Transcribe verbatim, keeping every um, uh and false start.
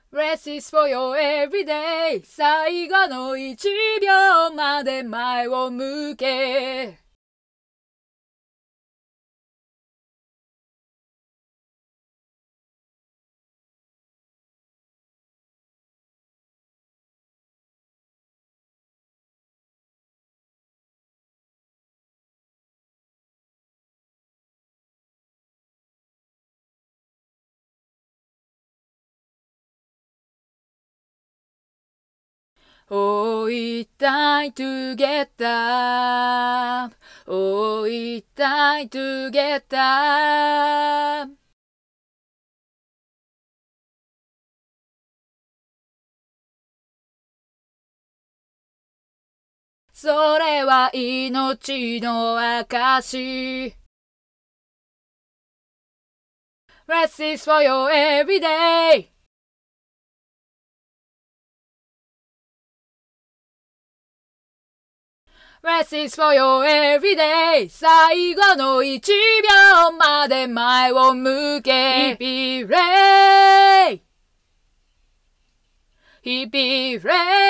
Rest is for your everyday 最後のいちびょうまで前を向けOh, it's time to get up. Oh, it's time to get up. それは命の証 Rest is for your everyday Rest is for your everyday 最後のいちびょうまで前を向け Hippie Ray Hippie Ray